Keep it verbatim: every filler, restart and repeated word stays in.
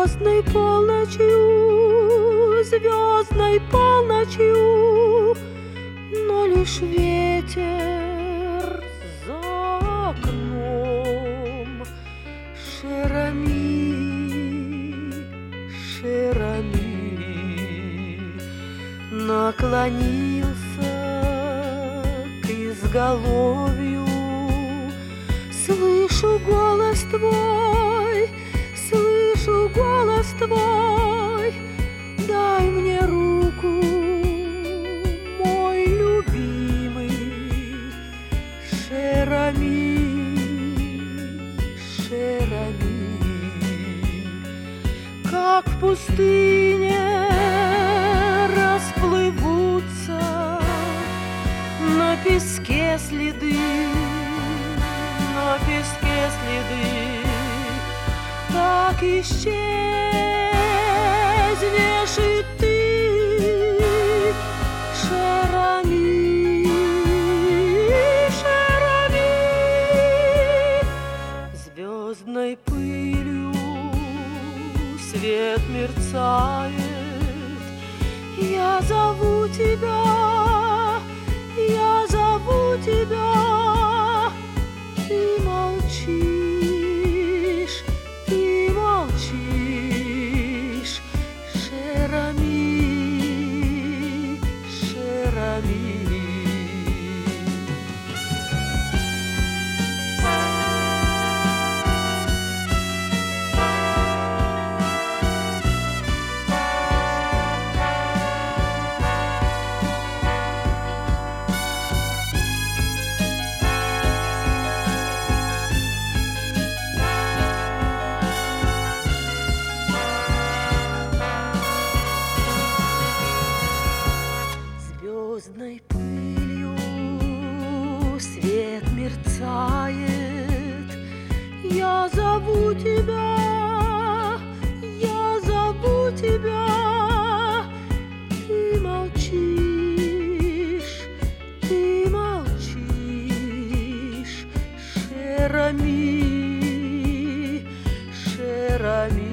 Звездной полночью, звездной полночью, но лишь ветер за окном. Шерами, Шерами наклонился к изголовью. Слышу голос твой, слышу голос твой, дай мне руку, мой любимый. Шерами, Шерами, как в пустыне расплывутся на песке следы, на песке следы, так исчезнешь и ты. Шерами, Шерами, звездной пылью свет мерцает. Я зову тебя, я зову тебя. Ты молчишь, ты молчишь. Шерами, Шерами. Звездной пылью свет мерцает. Я зову тебя, я зову тебя. Ты молчишь, ты молчишь. Шерами, Шерами.